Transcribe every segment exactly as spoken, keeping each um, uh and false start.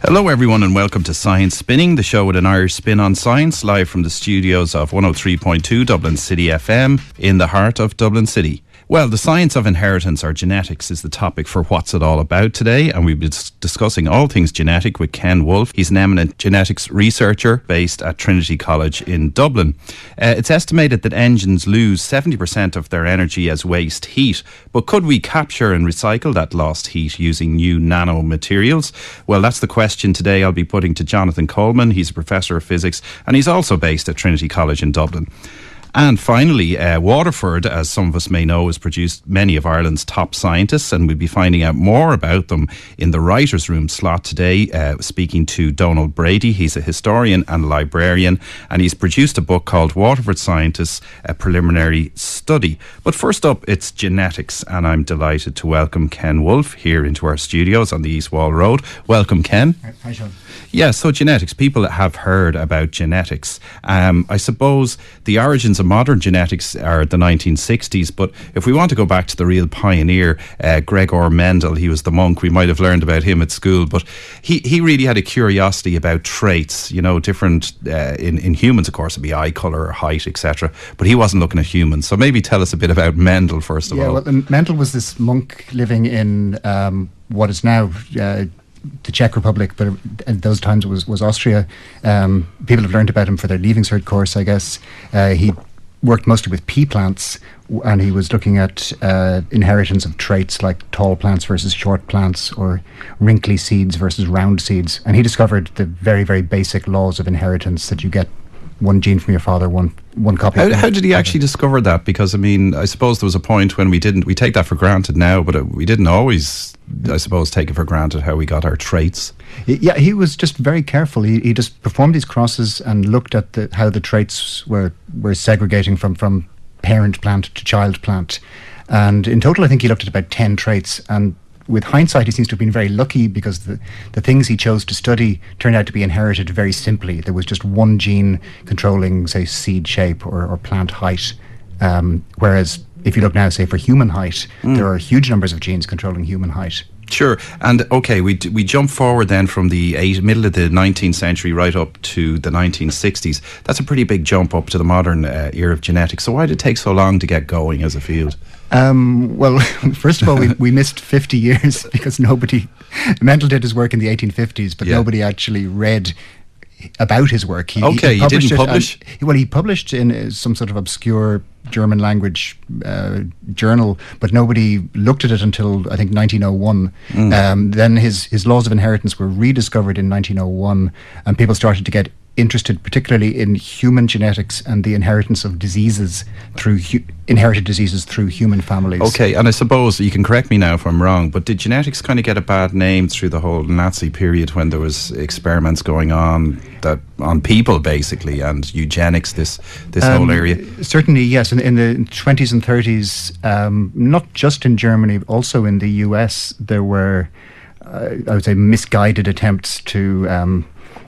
Hello everyone and welcome to Science Spinning, the show with an Irish spin on science, live from the studios of one oh three point two Dublin City F M in the heart of Dublin City. Well, the science of inheritance or genetics is the topic for What's It All About today, and we'll be discussing all things genetic with Ken Wolfe. He's an eminent genetics researcher based at Trinity College in Dublin. Uh, it's estimated that engines lose seventy percent of their energy as waste heat, but could we capture and recycle that lost heat using new nanomaterials? Well, that's the question today I'll be putting to Jonathan Coleman. He's a professor of physics, and he's also based at Trinity College in Dublin. And finally, uh, Waterford, as some of us may know, has produced many of Ireland's top scientists, and we'll be finding out more about them in the Writers' Room slot today, uh, speaking to Donald Brady. He's a historian and librarian, and he's produced a book called Waterford Scientists, A Preliminary Study. But first up, it's genetics, and I'm delighted to welcome Ken Wolfe here into our studios on the East Wall Road. Welcome, Ken. Hi, Sean. Yeah, so genetics. People have heard about genetics. Um, I suppose the origins of modern genetics are the nineteen sixties, but if we want to go back to the real pioneer, uh, Gregor Mendel, he was the monk. We might have learned about him at school, but he, he really had a curiosity about traits, you know, different, uh, in, in humans, of course, it'd be eye colour, height, et cetera. But he wasn't looking at humans. So maybe tell us a bit about Mendel, first of yeah, all. Well, um, Mendel was this monk living in um, what is now Uh, the Czech Republic, but at those times it was, was Austria. Um, people have learned about him for their Leaving Cert course, I guess. Uh, he worked mostly with pea plants, and he was looking at uh, inheritance of traits like tall plants versus short plants, or wrinkly seeds versus round seeds. And he discovered the very, very basic laws of inheritance, that you get one gene from your father, one one copy. How, how did he actually discover that? Because, I mean, I suppose there was a point when we didn't, we take that for granted now, but we didn't always, I suppose, take it for granted how we got our traits. Yeah, he was just very careful. He he just performed these crosses and looked at the, how the traits were, were segregating from, from parent plant to child plant. And in total, I think he looked at about ten traits. And with hindsight, he seems to have been very lucky, because the, the things he chose to study turned out to be inherited very simply. There was just one gene controlling, say, seed shape or, or plant height. Um, whereas if you look now, say, for human height, mm. there are huge numbers of genes controlling human height. Sure. And okay, we we jump forward then from the eight, middle of the nineteenth century right up to the nineteen sixties. That's a pretty big jump up to the modern uh, era of genetics. So why did it take so long to get going as a field? Um, well, first of all, we, we missed fifty years because nobody... Mendel did his work in the eighteen fifties, but yeah. nobody actually read about his work. He, okay, he, he didn't publish? And, well, he published in uh, some sort of obscure German language uh, journal, but nobody looked at it until, I think, nineteen oh one. Mm. Um, then his, his laws of inheritance were rediscovered in nineteen oh one, and people started to get interested particularly in human genetics and the inheritance of diseases through hu- inherited diseases through human families. Okay, and I suppose you can correct me now if I'm wrong, but did genetics kind of get a bad name through the whole Nazi period when there was experiments going on that on people basically, and eugenics, this this um, whole area? Certainly, yes. In, in the twenties and thirties, um, not just in Germany, also in the U S, there were, uh, I would say, misguided attempts to Um,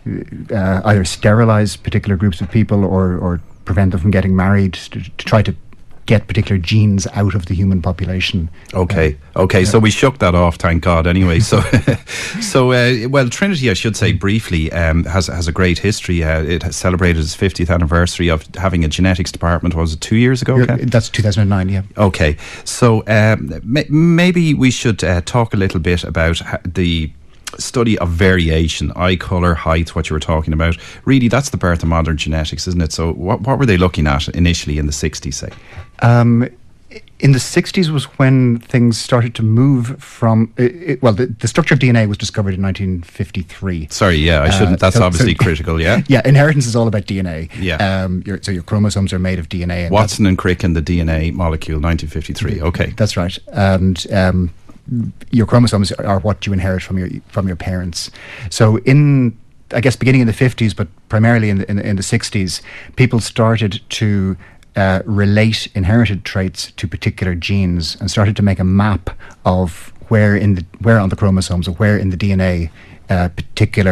Uh, either sterilize particular groups of people or, or prevent them from getting married, to, to try to get particular genes out of the human population. Okay, uh, okay, yeah. so we shook that off, thank God. Anyway, so so uh, well, Trinity, I should say briefly, um, has has a great history. Uh, it has celebrated its fiftieth anniversary of having a genetics department. Was it two years ago? Ken? That's two thousand nine. Yeah. Okay, so um, may- maybe we should uh, talk a little bit about ha- the study of variation, eye colour, height, what you were talking about. Really, that's the birth of modern genetics, isn't it? So what what were they looking at initially in the sixties, say? Um, in the sixties was when things started to move from... It, it, well, the, the structure of D N A was discovered in nineteen fifty-three. Sorry, yeah, I shouldn't... Uh, that's so, obviously so, critical, yeah? Yeah, inheritance is all about D N A. Yeah. Um, your, so your chromosomes are made of D N A. And Watson and Crick and the D N A molecule, nineteen fifty-three, okay. That's right. And... Um, your chromosomes are what you inherit from your from your parents. So in, I guess, beginning in the fifties, but primarily in the, in the, in the sixties, people started to uh, relate inherited traits to particular genes and started to make a map of where in the where on the chromosomes or where in the D N A uh, particular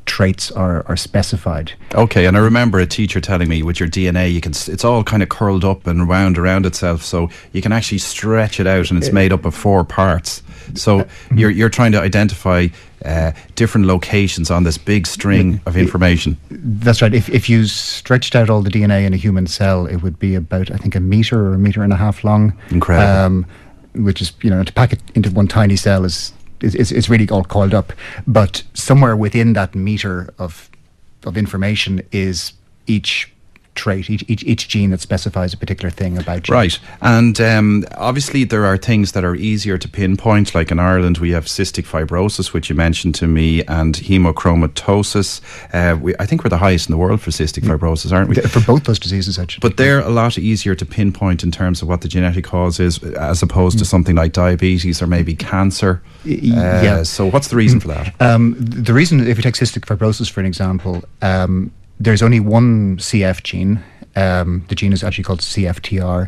traits are, are specified. Okay, and I remember a teacher telling me with your D N A, you can it's all kind of curled up and wound around itself, so you can actually stretch it out, and it's made up of four parts. So you're you're trying to identify uh, different locations on this big string of information. That's right. If if you stretched out all the D N A in a human cell, it would be about, I think, a meter or a meter and a half long. Incredible. Um, which is, you know, to pack it into one tiny cell is is is really all coiled up. But somewhere within that meter of of information is each trait, each, each each gene that specifies a particular thing about you. Right. And um, obviously there are things that are easier to pinpoint, like in Ireland we have cystic fibrosis, which you mentioned to me, and hemochromatosis. Uh, we, I think we're the highest in the world for cystic fibrosis, aren't we? For both those diseases, actually. But they're a lot easier to pinpoint in terms of what the genetic cause is, as opposed mm. to something like diabetes or maybe cancer. Uh, yeah. So what's the reason for that? Um, the reason, if you take cystic fibrosis for an example, um, there's only one C F gene. Um, the gene is actually called C F T R.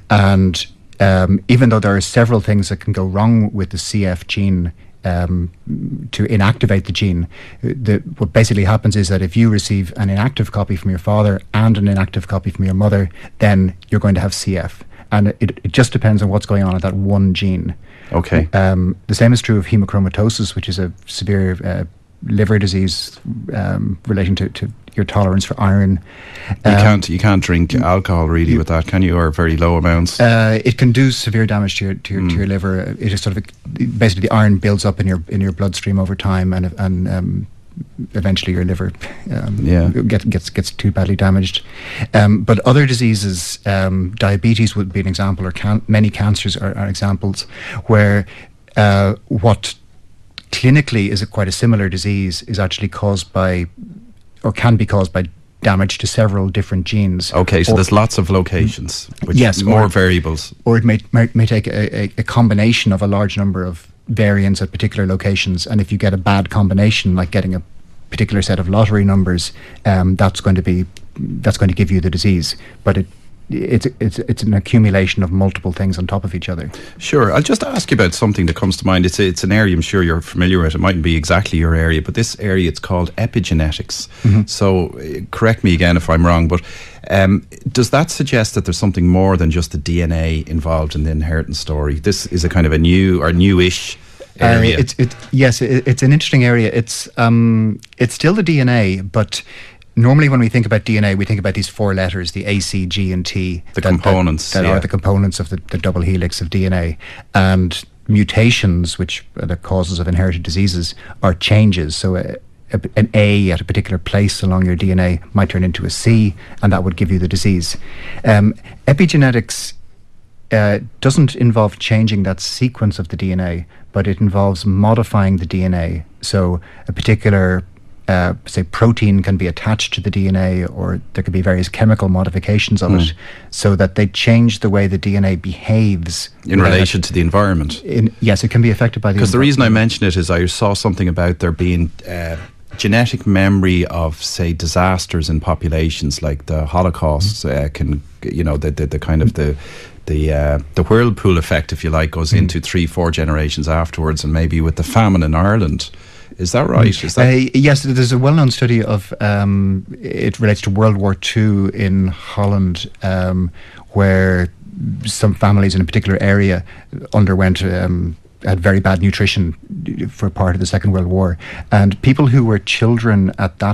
And um, even though there are several things that can go wrong with the C F gene um, to inactivate the gene, the, what basically happens is that if you receive an inactive copy from your father and an inactive copy from your mother, then you're going to have C F. And it, it just depends on what's going on with that one gene. Okay. Um, the same is true of hemochromatosis, which is a severe uh, liver disease um, relating to, to your tolerance for iron. You um, can't you can't drink alcohol really you, with that, can you, or very low amounts? Uh, it can do severe damage to your to your, mm. to your liver. It is sort of a, basically the iron builds up in your in your bloodstream over time, and and um, eventually your liver um, yeah. gets gets gets too badly damaged. Um, but other diseases, um, diabetes would be an example, or can- many cancers are, are examples where uh, what clinically is a quite a similar disease is actually caused by, or can be caused by, damage to several different genes. Okay, so or, there's lots of locations, which yes, more or, variables. Or it may, may, may take a, a, a combination of a large number of variants at particular locations, and if you get a bad combination, like getting a particular set of lottery numbers, um, that's going to be that's going to give you the disease. But it it's it's it's an accumulation of multiple things on top of each other. Sure. I'll just ask you about something that comes to mind. It's a, it's an area I'm sure you're familiar with. It mightn't be exactly your area, but this area, it's called epigenetics. Mm-hmm. So uh, correct me again if I'm wrong, but um, does that suggest that there's something more than just the D N A involved in the inheritance story? This is a kind of a new or newish area. Uh, it's it, yes, it, it's an interesting area. It's um, it's still the D N A, but normally when we think about D N A, we think about these four letters, the A, C, G and T. The that, components. That, that yeah. are the components of the, the double helix of D N A. And mutations, which are the causes of inherited diseases, are changes. So a, a, an A at a particular place along your D N A might turn into a C, and that would give you the disease. Um, epigenetics uh, doesn't involve changing that sequence of the D N A, but it involves modifying the D N A. So a particular Uh, say protein can be attached to the D N A, or there could be various chemical modifications of mm. it, so that they change the way the D N A behaves in relation to the environment. In, yes, it can be affected by the because the reason I mention it is I saw something about there being uh, genetic memory of, say, disasters in populations like the Holocaust. Mm. Uh, can you know the the, the kind of the the uh, the whirlpool effect, if you like, goes mm. into three four generations afterwards, and maybe with the famine in Ireland. Is that right? Is that uh, yes, there's a well-known study of, um, it relates to World War Two in Holland, um, where some families in a particular area underwent, um, had very bad nutrition for part of the Second World War. And people who were children at that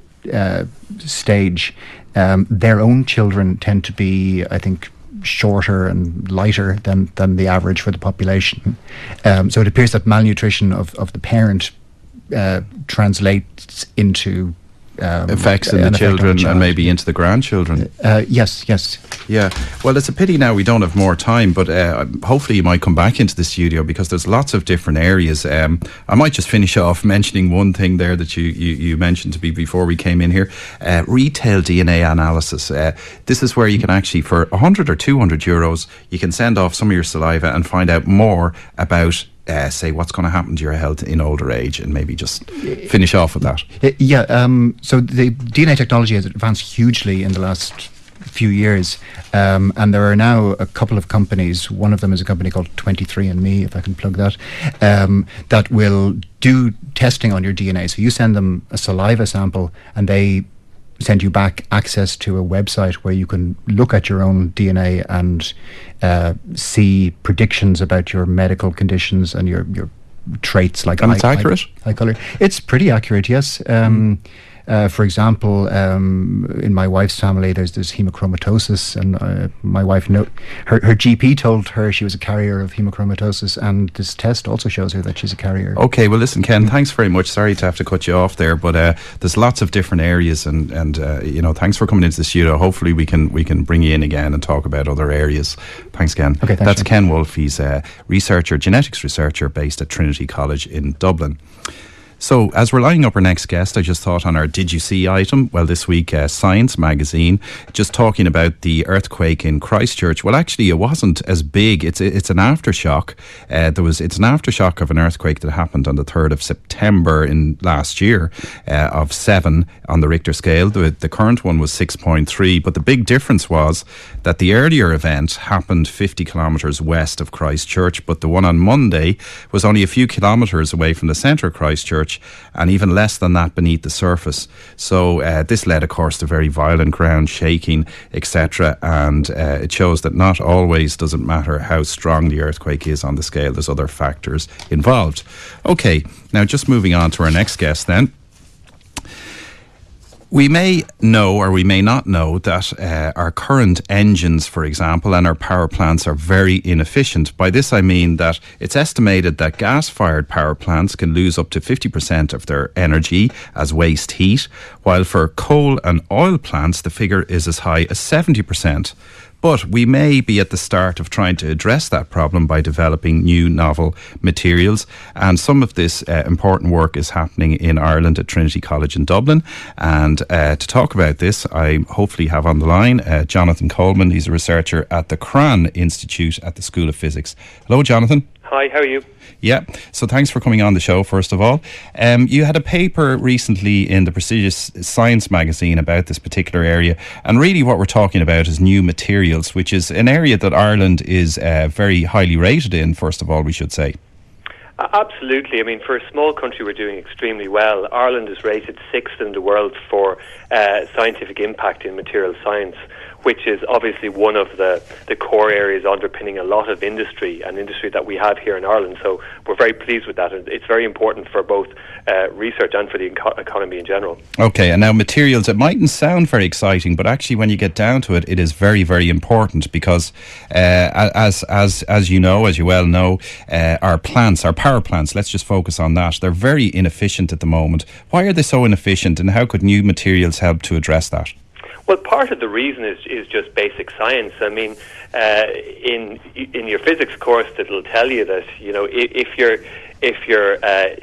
uh, stage, um, their own children tend to be, I think, shorter and lighter than, than the average for the population. Um, so it appears that malnutrition of, of the parent Uh, translates into um, effects in the children and maybe into the grandchildren. Uh, yes, yes. Yeah. Well, it's a pity now we don't have more time, but uh, hopefully you might come back into the studio, because there's lots of different areas. Um, I might just finish off mentioning one thing there that you, you, you mentioned to me before we came in here. Uh, retail D N A analysis. Uh, this is where you can actually, for one hundred or two hundred euros, you can send off some of your saliva and find out more about Uh, say what's going to happen to your health in older age, and maybe just finish off with that. Uh, yeah, um, so the D N A technology has advanced hugely in the last few years. Um, and there are now a couple of companies, one of them is a company called twenty-three and me, if I can plug that, um, that will do testing on your D N A. So you send them a saliva sample and they send you back access to a website where you can look at your own D N A and uh, see predictions about your medical conditions and your, your traits like and eye, it's accurate? Eye, eye color. It's pretty accurate, yes. Um, mm. Uh, for example, um, in my wife's family, there's this hemochromatosis, and uh, my wife, no, her, her G P told her she was a carrier of hemochromatosis, and this test also shows her that she's a carrier. Okay, well, listen, Ken, thanks very much. Sorry to have to cut you off there, but uh, there's lots of different areas, and and uh, you know, thanks for coming into the studio. Hopefully, we can we can bring you in again and talk about other areas. Thanks, Ken. Okay, thanks. That's Ken Wolfe. He's a researcher, genetics researcher, based at Trinity College in Dublin. So, as we're lining up our next guest, I just thought on our Did You See item, well, this week, uh, Science magazine, just talking about the earthquake in Christchurch. Well, actually, it wasn't as big. It's it's an aftershock. Uh, there was It's an aftershock of an earthquake that happened on the third of September in last year uh, of seven on the Richter scale. The, the current one was six point three. But the big difference was that the earlier event happened fifty kilometres west of Christchurch, but the one on Monday was only a few kilometres away from the centre of Christchurch, and even less than that beneath the surface. So uh, this led, of course, to very violent ground shaking, et cetera. And uh, it shows that not always does it matter how strong the earthquake is on the scale. There's other factors involved. Okay, now just moving on to our next guest then. We may know or we may not know that uh, our current engines, for example, and our power plants are very inefficient. By this I mean that it's estimated that gas-fired power plants can lose up to fifty percent of their energy as waste heat, while for coal and oil plants the figure is as high as seventy percent. But we may be at the start of trying to address that problem by developing new novel materials. And some of this uh, important work is happening in Ireland at Trinity College in Dublin. And uh, to talk about this, I hopefully have on the line uh, Jonathan Coleman. He's a researcher at the Cran Institute at the School of Physics. Hello, Jonathan. Hi, how are you? Yeah, so thanks for coming on the show, first of all. Um, you had a paper recently in the prestigious Science magazine about this particular area, and really what we're talking about is new materials, which is an area that Ireland is uh, very highly rated in, first of all, we should say. Uh, absolutely. I mean, for a small country, we're doing extremely well. Ireland is rated sixth in the world for uh, scientific impact in material science, which is obviously one of the, the core areas underpinning a lot of industry and industry that we have here in Ireland. So we're very pleased with that. It's very important for both uh, research and for the eco- economy in general. Okay, and now materials, it mightn't sound very exciting, but actually when you get down to it, it is very, very important because uh, as as as you know, as you well know, uh, our plants, our power plants, let's just focus on that. They're very inefficient at the moment. Why are they so inefficient, and how could new materials help to address that? Well, part of the reason is is just basic science. I mean, uh, in in your physics course, it'll tell you that, you know, if, if you're if you're uh,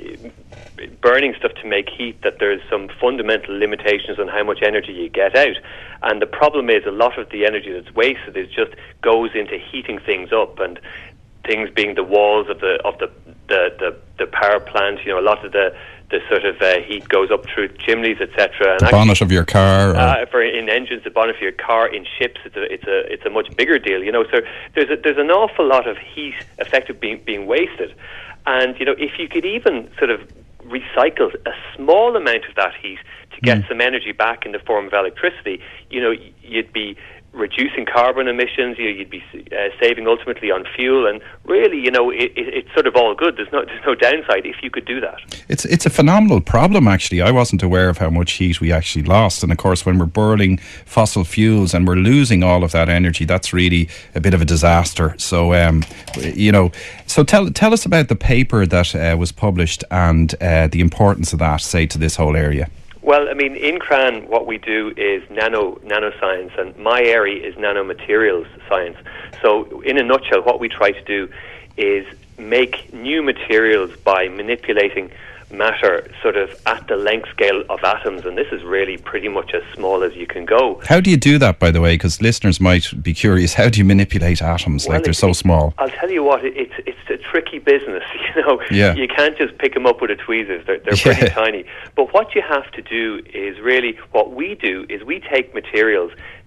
burning stuff to make heat, that there's some fundamental limitations on how much energy you get out. And the problem is a lot of the energy that's wasted is just goes into heating things up, and things being the walls of the of the the, the, the power plant. You know, a lot of the the sort of uh, heat goes up through chimneys, et cetera. The actually, bonnet of your car, or uh, for in engines, the bonnet of your car. In ships, it's a it's a it's a much bigger deal. You know, so there's a, there's an awful lot of heat effectively being being wasted, and you know, if you could even sort of recycle a small amount of that heat to get mm. some energy back in the form of electricity, you know, you'd be reducing carbon emissions, you know, you'd be uh, saving ultimately on fuel, and really, you know, it, it, it's sort of all good. There's no there's no downside if you could do that. It's it's a phenomenal problem, actually. I wasn't aware of how much heat we actually lost, and of course, when we're burning fossil fuels and we're losing all of that energy, that's really a bit of a disaster. So, um, you know, so tell tell us about the paper that uh, was published and uh, the importance of that, say, to this whole area. Well, I mean, in Cran, what we do is nano nanoscience, and my area is nanomaterials science. So, in a nutshell, what we try to do is make new materials by manipulating matter sort of at the length scale of atoms, and this is really pretty much as small as you can go. How do you do that, by the way? Because listeners might be curious. How do you manipulate atoms? Well, like they're so small. I'll tell you what, it's it's a tricky business. You know, yeah. You can't just pick them up with a tweezers. They're, they're pretty yeah. tiny. But what you have to do is really, what we do is we take materials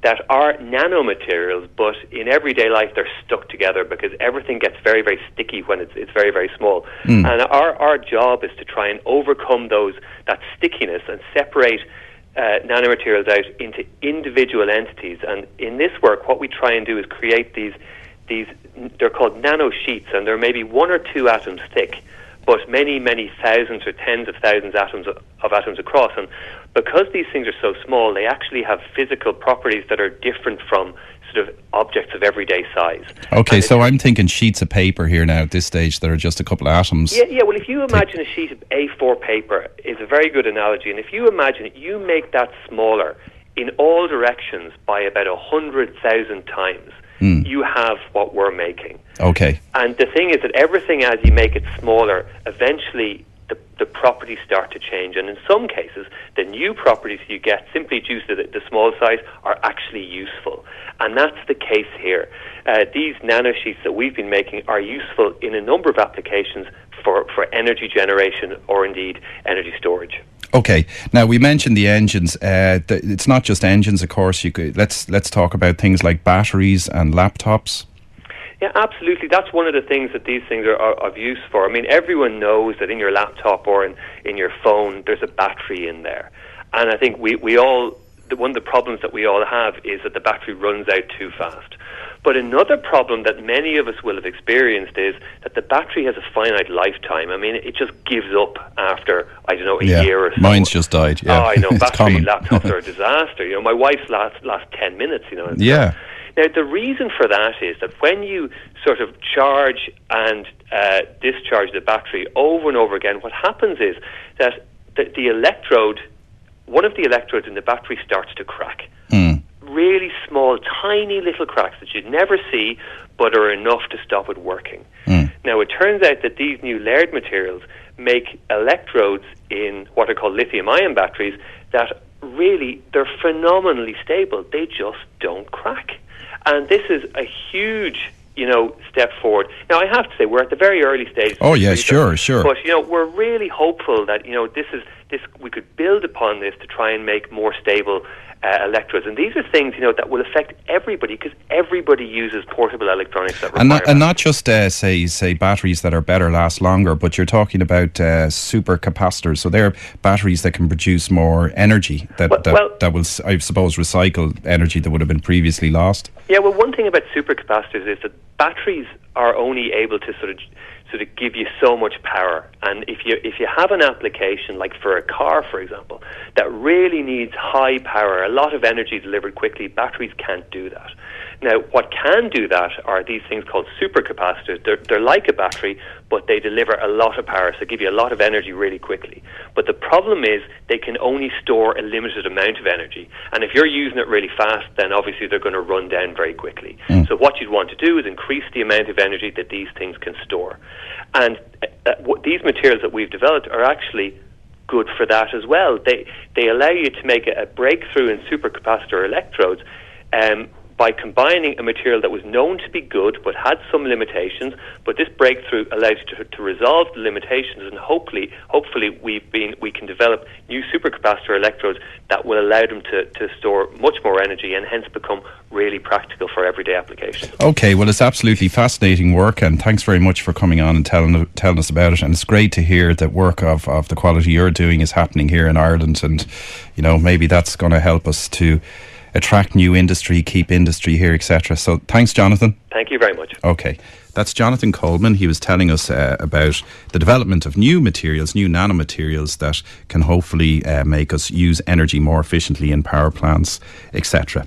that are nanomaterials, but in everyday life they're stuck together because everything gets very, very sticky when it's it's very, very small. Mm. And our, our job is to try and overcome those that stickiness and separate uh, nanomaterials out into individual entities. And in this work, what we try and do is create these, these they're called nanosheets, and they're maybe one or two atoms thick, but many, many thousands or tens of thousands atoms of, of atoms across. And because these things are so small, they actually have physical properties that are different from sort of objects of everyday size. Okay, and so I'm thinking sheets of paper here now at this stage that are just a couple of atoms. Yeah, yeah. Well, if you imagine a sheet of A four paper is a very good analogy, and if you imagine it, you make that smaller in all directions by about a hundred thousand times, mm. you have what we're making. Okay. And the thing is that everything, as you make it smaller, eventually the, the properties start to change. And in some cases, the new properties you get simply due to the, the small size are actually useful. And that's the case here. Uh, these nanosheets that we've been making are useful in a number of applications for, for energy generation or indeed energy storage. Okay. Now we mentioned the engines. Uh, the, it's not just engines, of course. You could, let's let's talk about things like batteries and laptops. Yeah, absolutely. That's one of the things that these things are, are of use for. I mean, everyone knows that in your laptop or in, in your phone, there's a battery in there. And I think we, we all, the, one of the problems that we all have is that the battery runs out too fast. But another problem that many of us will have experienced is that the battery has a finite lifetime. I mean, it just gives up after, I don't know, a yeah, year or so. Mine's just died. Yeah. Oh, I know. Battery common. laptops are a disaster. You know, my wife's last, last ten minutes, you know. Yeah. Now, the reason for that is that when you sort of charge and uh, discharge the battery over and over again, what happens is that the, the electrode, one of the electrodes in the battery starts to crack. Mm. Really small, tiny little cracks that you'd never see, but are enough to stop it working. Mm. Now, it turns out that these new layered materials make electrodes in what are called lithium-ion batteries that really, they're phenomenally stable. They just don't crack. And this is a huge, you know, step forward. Now, I have to say, we're at the very early stages. Oh, yes, sure, sure. But, you know, we're really hopeful that, you know, this is this we could build upon this to try and make more stable uh, electrodes. And these are things, you know, that will affect everybody because everybody uses portable electronics that require and not, that. and not just, uh, say, say batteries that are better, last longer, but you're talking about uh, supercapacitors. So they're batteries that can produce more energy that, well, that, well, that will, I suppose, recycle energy that would have been previously lost. Yeah, well, one thing about supercapacitors is that batteries are only able to sort of sort of give you so much power. And if you if you have an application like for a car, for example, that really needs high power, a lot of energy delivered quickly, batteries can't do that. Now, what can do that are these things called supercapacitors. They're, they're like a battery, but they deliver a lot of power, so give you a lot of energy really quickly. But the problem is they can only store a limited amount of energy. And if you're using it really fast, then obviously they're going to run down very quickly. Mm. So what you'd want to do is increase the amount of energy that these things can store. And uh, w- these materials that we've developed are actually good for that as well. They, they allow you to make a, a breakthrough in supercapacitor electrodes um, by combining a material that was known to be good but had some limitations, but this breakthrough allows you to, to resolve the limitations, and hopefully hopefully we've been we can develop new supercapacitor electrodes that will allow them to, to store much more energy and hence become really practical for everyday applications. Okay, well, it's absolutely fascinating work, and thanks very much for coming on and telling telling us about it. And it's great to hear that work of, of the quality you're doing is happening here in Ireland, and you know, maybe that's going to help us to attract new industry, keep industry here, et cetera. So thanks, Jonathan. Thank you very much. Okay. That's Jonathan Coleman. He was telling us uh, about the development of new materials, new nanomaterials that can hopefully uh, make us use energy more efficiently in power plants, et cetera.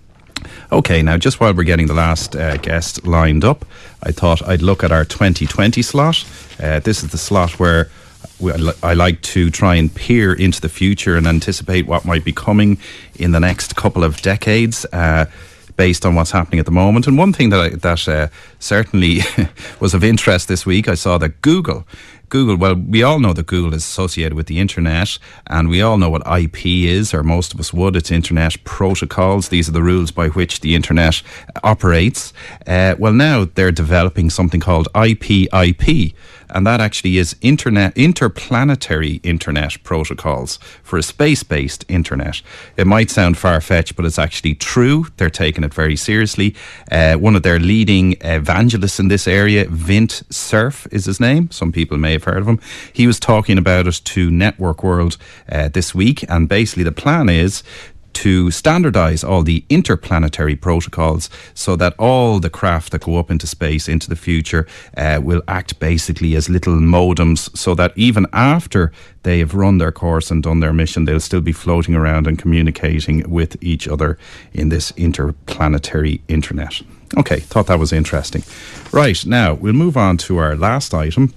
Okay, now just while we're getting the last uh, guest lined up, I thought I'd look at our twenty twenty slot. Uh, this is the slot where I like to try and peer into the future and anticipate what might be coming in the next couple of decades uh, based on what's happening at the moment. And one thing that I, that uh, certainly was of interest this week, I saw that Google Google, well, we all know that Google is associated with the internet, and we all know what I P is, or most of us would. It's Internet Protocols. These are the rules by which the internet operates. Uh, well, now they're developing something called I P I P, and that actually is internet interplanetary internet protocols for a space-based internet. It might sound far-fetched, but it's actually true. They're taking it very seriously. Uh, one of their leading evangelists in this area, Vint Cerf is his name. Some people may have heard of him. He was talking about it to Network World uh, this week, and basically the plan is to standardise all the interplanetary protocols so that all the craft that go up into space into the future uh, will act basically as little modems, so that even after they have run their course and done their mission, they'll still be floating around and communicating with each other in this interplanetary internet. Okay, thought that was interesting. Right, now we'll move on to our last item.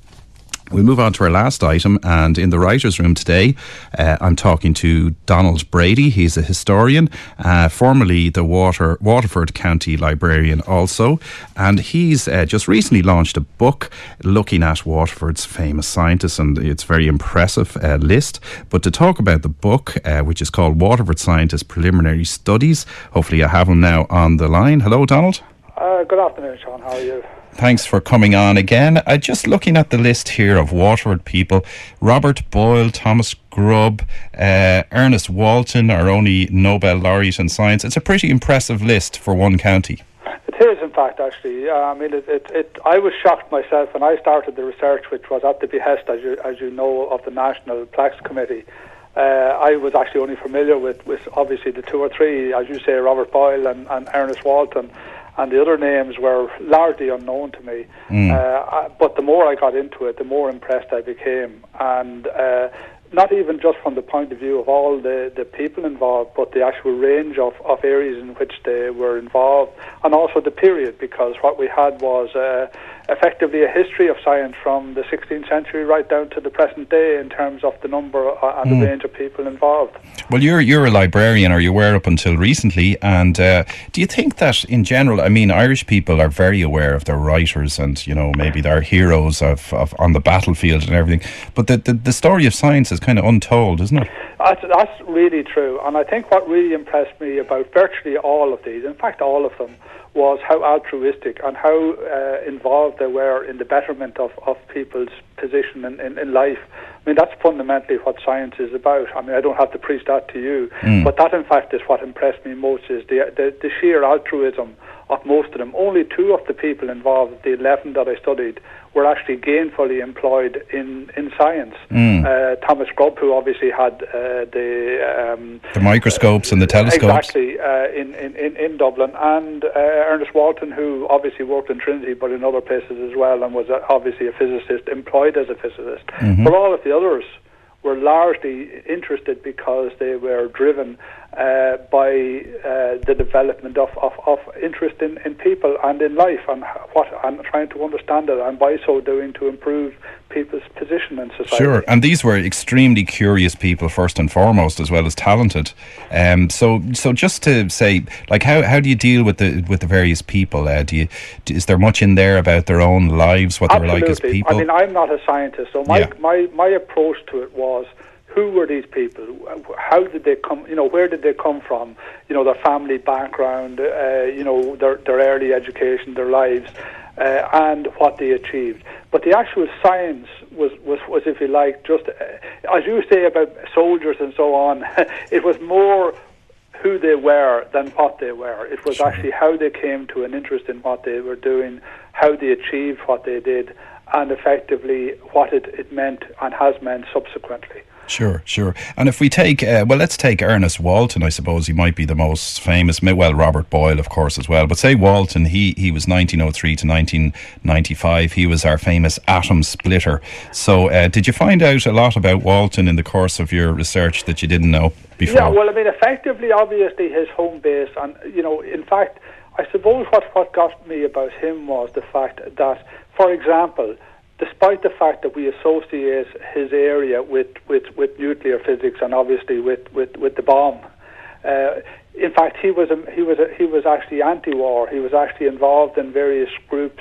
We'll move on to our last item, and in the writer's room today, uh, I'm talking to Donald Brady. He's a historian, uh, formerly the Water, Waterford County Librarian also, and he's uh, just recently launched a book looking at Waterford's famous scientists, and it's a very impressive uh, list. But to talk about the book, uh, which is called Waterford Scientists Preliminary Studies, hopefully I have him now on the line. Hello, Donald. Uh, good afternoon, Sean. How are you? Thanks for coming on again. Uh, just looking at the list here of Waterford people, Robert Boyle, Thomas Grubb, uh, Ernest Walton, our only Nobel laureate in science. It's a pretty impressive list for one county. It is, in fact, actually. Uh, I mean, it, it, it, I was shocked myself when I started the research, which was at the behest, as you, as you know, of the National Plaques Committee. Uh, I was actually only familiar with, with, obviously, the two or three, as you say, Robert Boyle and, and Ernest Walton. And the other names were largely unknown to me. Mm. Uh, but the more I got into it, the more impressed I became. And uh, not even just from the point of view of all the, the people involved, but the actual range of, of areas in which they were involved, and also the period, because what we had was uh, effectively a history of science from the sixteenth century right down to the present day in terms of the number and mm. the range of people involved. Well, you're you're a librarian, or you were up until recently, and uh, do you think that in general, I mean, Irish people are very aware of their writers and, you know, maybe their heroes of, of on the battlefield and everything, but the, the, the story of science is kind of untold, isn't it? That's, that's really true, and I think what really impressed me about virtually all of these, in fact all of them, was how altruistic and how uh, involved they were in the betterment of, of people's position in, in, in life. I mean, that's fundamentally what science is about. I mean, I don't have to preach that to you, mm. but that in fact is what impressed me most, is the, the, the sheer altruism of most of them. Only two of the people involved, the eleven that I studied, were actually gainfully employed in, in science. Mm. Uh, Thomas Grubb, who obviously had uh, the... Um, the microscopes uh, and the telescopes. Exactly, uh, in, in, in Dublin. And uh, Ernest Walton, who obviously worked in Trinity, but in other places as well, and was uh, obviously a physicist, employed as a physicist. Mm-hmm. But all of the others were largely interested because they were driven uh, by uh, the development of, of, of interest in, in people and in life, and what and trying to understand it, and by so doing to improve people's position in society. Sure, and these were extremely curious people first and foremost, as well as talented. Um, so, so just to say, like, how, how do you deal with the with the various people? Uh, do you is there much in there about their own lives, what Absolutely. they're like as people? I mean, I'm not a scientist, so my, yeah. my my approach to it was, who were these people? How did they come? You know, where did they come from? You know, their family background. Uh, you know, their their early education, their lives, uh, and what they achieved. But the actual science was, was, was if you like, just uh, as you say about soldiers and so on. It was more who they were than what they were. It was sure. actually how they came to an interest in what they were doing, how they achieved what they did, and effectively what it, it meant and has meant subsequently. Sure, sure. And if we take, uh, well, let's take Ernest Walton. I suppose he might be the most famous. Well, Robert Boyle, of course, as well. But say Walton, he, he was nineteen oh three to nineteen ninety-five. He was our famous atom splitter. So uh, did you find out a lot about Walton in the course of your research that you didn't know before? Yeah, well, I mean, effectively, obviously, his home base. And, you know, in fact, I suppose what, what got me about him was the fact that, for example, despite the fact that we associate his area with, with, with nuclear physics and obviously with, with, with the bomb, uh, in fact he was a, he was a, he was actually anti-war. He was actually involved in various groups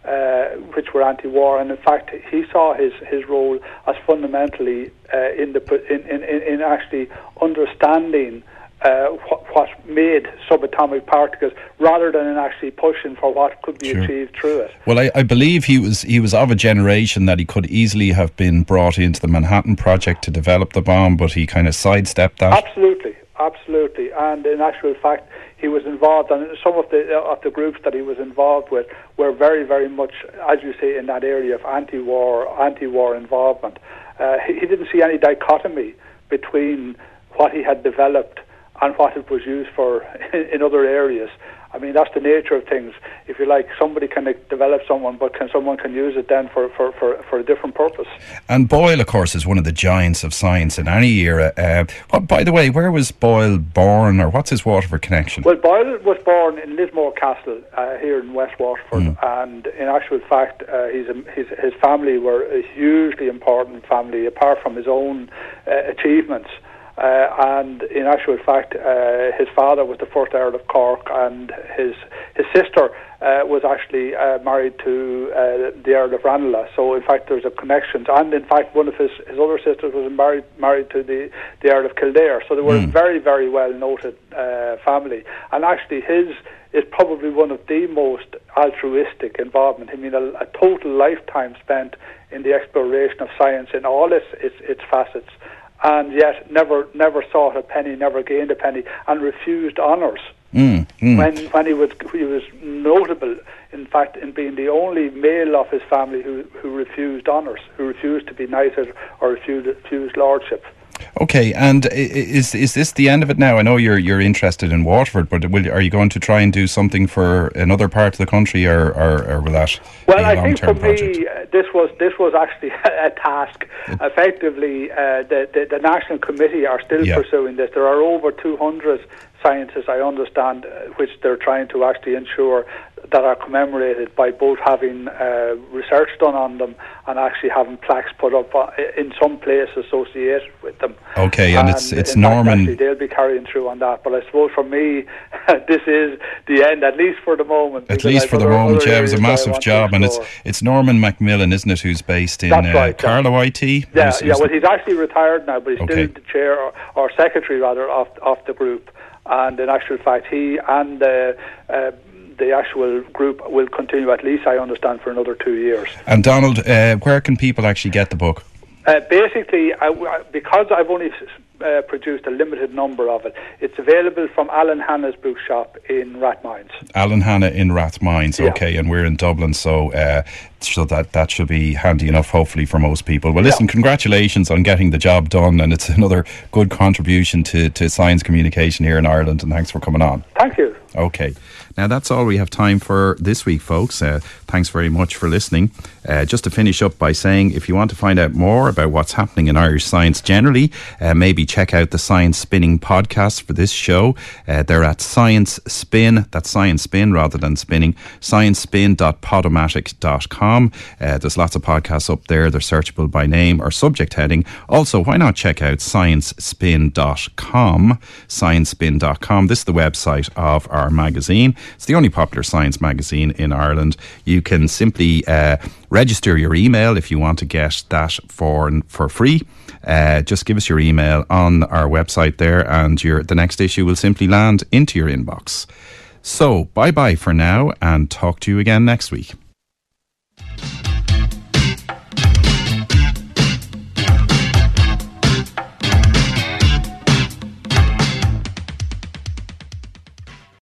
uh, which were anti-war. And in fact, he saw his, his role as fundamentally uh, in the in, in, in actually understanding Uh, what, what made subatomic particles, rather than in actually pushing for what could be sure. achieved through it. Well, I, I believe he was he was of a generation that he could easily have been brought into the Manhattan Project to develop the bomb, but he kind of sidestepped that. Absolutely, absolutely. And in actual fact, he was involved, and some of the of the groups that he was involved with were very, very much, as you say, in that area of anti-war, anti-war involvement. Uh, he, he didn't see any dichotomy between what he had developed and what it was used for in, in other areas. I mean, that's the nature of things. If you like, somebody can develop someone, but can someone can use it then for, for, for, for a different purpose. And Boyle, of course, is one of the giants of science in any era. Uh, what, by the way, where was Boyle born, or what's his Waterford connection? Well, Boyle was born in Lismore Castle uh, here in West Waterford, mm. and in actual fact, uh, he's a, his, his family were a hugely important family, apart from his own uh, achievements. Uh, and in actual fact, uh, his father was the first Earl of Cork, and his his sister uh, was actually uh, married to uh, the Earl of Ranelagh. So in fact, there's a connection. And in fact, one of his, his other sisters was married married to the, the Earl of Kildare. So they were mm. a very, very well noted uh, family. And actually, his is probably one of the most altruistic involvement. I mean, a, a total lifetime spent in the exploration of science in all its its, its facets. And yet never never sought a penny, never gained a penny, and refused honours. Mm, mm. When when he was he was notable, in fact, in being the only male of his family who, who refused honours, who refused to be knighted or refused, refused lordship. Okay, and is is this the end of it now? I know you're you're interested in Waterford, but will, are you going to try and do something for another part of the country, or, or, or will that well, be a I think for project? me, uh, this was this was actually a task. It, Effectively, uh, the, the the National Committee are still yeah. pursuing this. There are over two hundred scientists, I understand, uh, which they're trying to actually ensure that are commemorated by both having uh, research done on them and actually having plaques put up uh, in some place associated with them. Okay, and, and it's it's in Norman. Fact, actually, they'll be carrying through on that. But I suppose for me, this is the end, at least for the moment. At least for the moment, yeah, it was a massive job, and it's it's Norman Macmillan, isn't it, who's based in That's uh, right, Carlow I T? Yeah, who's, yeah. who's Well, he's actually retired now, but he's okay. still the chair or, or secretary rather of of the group. And in actual fact, he and uh, uh, the actual group will continue, at least I understand, for another two years. And Donald, uh, where can people actually get the book? Uh, basically, I, because I've only uh, produced a limited number of it, it's available from Alan Hanna's bookshop in Rathmines. Alan Hanna in Rathmines, yeah. okay, and we're in Dublin, so uh, so that, that should be handy enough, hopefully, for most people. Well, listen, yeah. congratulations on getting the job done, and it's another good contribution to, to science communication here in Ireland, and thanks for coming on. Thank you. Okay. Now, that's all we have time for this week, folks. Uh, thanks very much for listening. Uh, just to finish up by saying, if you want to find out more about what's happening in Irish science generally, uh, maybe check out the Science Spinning podcast for this show. Uh, they're at Science Spin, that's Science Spin rather than spinning, science spin dot podomatic dot com. Uh, there's lots of podcasts up there. They're searchable by name or subject heading. Also, why not check out science spin dot com, science spin dot com. This is the website of our magazine. It's the only popular science magazine in Ireland. You can simply uh, register your email if you want to get that for for free. Uh, just give us your email on our website there, and your the next issue will simply land into your inbox. So, bye-bye for now, and talk to you again next week.